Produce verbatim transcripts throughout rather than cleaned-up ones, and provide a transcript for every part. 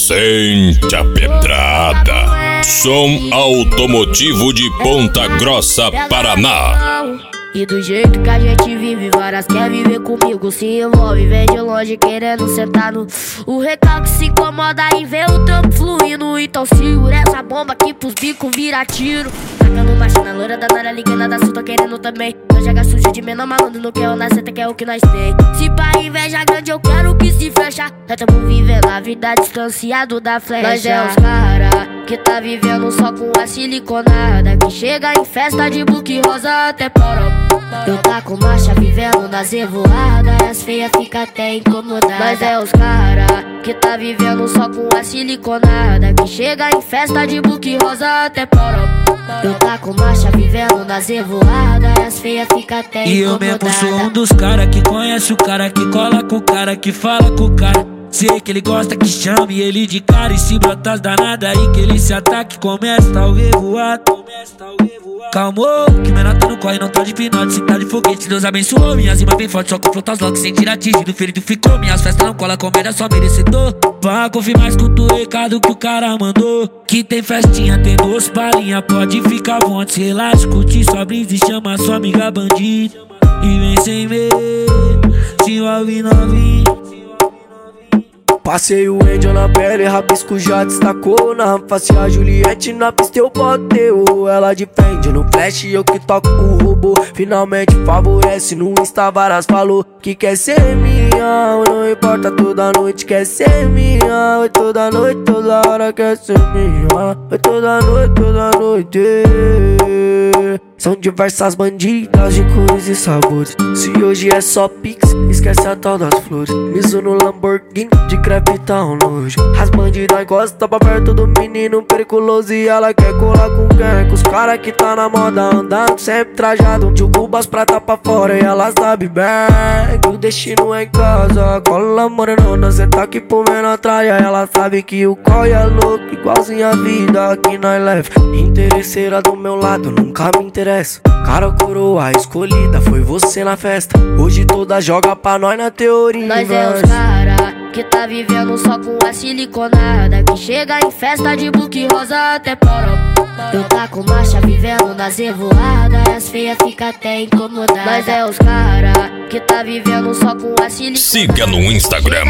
Sente a pedrada. Som automotivo de Ponta Grossa, Paraná. E do jeito que a gente vive, várias quer viver comigo, se envolve, vem de longe querendo sentar no... O recalque se incomoda em ver o trampo fluindo. Então segura essa bomba aqui pros bicos vira tiro. Tacando marcha na loira da Nara, ligando da sul, tô querendo também. Eu joga sujo de menor malandro no que eu nascer, que é o que nós tem. Se pra inveja grande eu quero que se fecha. Nós tamo vivendo a vida distanciado da flecha. Nós é os cara que tá vivendo só com a siliconada, que chega em festa de buque rosa até porão. Eu tá com marcha vivendo nas revoadas, as feias fica até incomodadas. Mas é os cara que tá vivendo só com a siliconada, que chega em festa de buque rosa até porão. Eu tá com marcha vivendo nas revoadas, as feias fica até incomodadas. E eu mesmo sou um dos cara que conhece o cara, que cola com o cara, que fala com o cara. Sei que ele gosta que chame ele de cara, e se brotar as danadas aí que ele se ataque, começa o revoado. Calmou, que menor tá no corre, não tá de pinote, se tá de foguete, Deus abençoou. Minhas rimas bem fortes, só confronta os logo sem tirar atingido, ferido ficou. Minhas festas não cola, comédia só merecedor. Pra confirmar, escuta o recado que o cara mandou, que tem festinha, tem doce balinha, pode ficar à vontade, relaxa, curte sua brisa e chama sua amiga bandida. E vem sem medo, se envolve novinho. Passei o Angel na pele, rabisco já destacou. Na face a Juliette, na pista eu botei. Ela de frente no flash, eu que toco o robô. Finalmente favorece, no Insta várias falou que quer ser minha. Não importa, toda noite quer ser minha. Oi, toda noite, toda hora quer ser minha. Oi, toda noite, toda noite. São diversas bandidas de cores e sabores. Se hoje é só pix, esquece a tal das flores. Miso no Lamborghini, de crepe tá um nojo. As bandidas gostam pra perto do menino periculoso, e ela quer colar com quem? Com os cara que tá na moda, andando sempre trajado. De Cubas prata pra fora e ela sabe bem que o destino é em casa. Cola morenona, cê tá aqui por menor traia. Ela sabe que o coi é louco, igualzinho a vida que nós leva. Interesseira do meu lado, nunca me interessa. Cara, coroa escolhida, foi você na festa. Hoje toda joga pra nós na teoria. Nós é os cara que tá vivendo só com a siliconada, que chega em festa de buque rosa até porão. Eu tá com marcha vivendo nas revoadas, as feias fica até incomodadas. Mas é os cara que tá vivendo só com a siliconada. Siga no Instagram,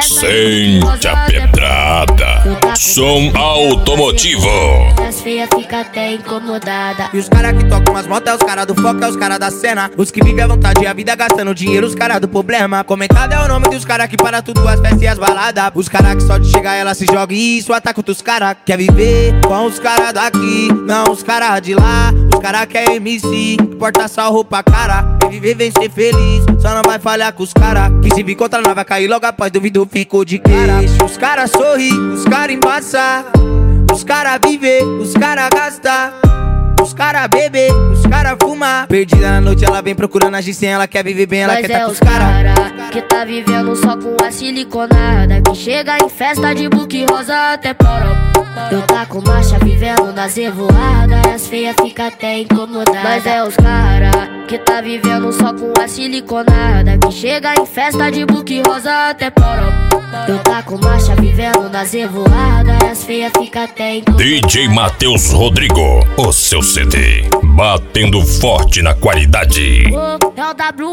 Sente a Pedrada. Som automotivo. As feias fica até incomodada. E os cara que tocam umas motos é os cara do foco, é os cara da cena. Os que vivem à vontade e a vida gastando dinheiro, os cara do problema. Comentado é o nome dos cara que para tudo, as festas e as baladas. Os cara que só de chegar ela se joga e isso ataca outros cara. Quer viver com os cara daqui, não os cara de lá. Os cara que é M C, que porta só roupa cara. Quer viver, vem ser feliz, só não vai falhar com os cara. Que se vir contra nós vai cair logo após, duvido ficou de cara. Os cara sorri, os cara embaça. Os cara viver, os cara gasta. Os cara bebe, os cara fuma. Perdida na noite ela vem procurando agir sem, ela quer viver bem, ela Mas quer é tá com os os cara. cara que tá vivendo só com a siliconada, que chega em festa de buque rosa até porão. Eu tá com marcha vivendo nas revoadas, as feias fica até incomodadas. Mas é os cara que tá vivendo só com a siliconada, que chega em festa de buque rosa até porão. Eu tá com marcha vivendo nas revoadas, as feias fica até incomodadas. D J Matheus Rodrigo, o seu C D, batendo forte na qualidade. Oh, é o W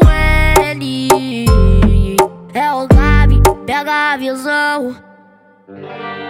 N, é o Gabi, pega a visão.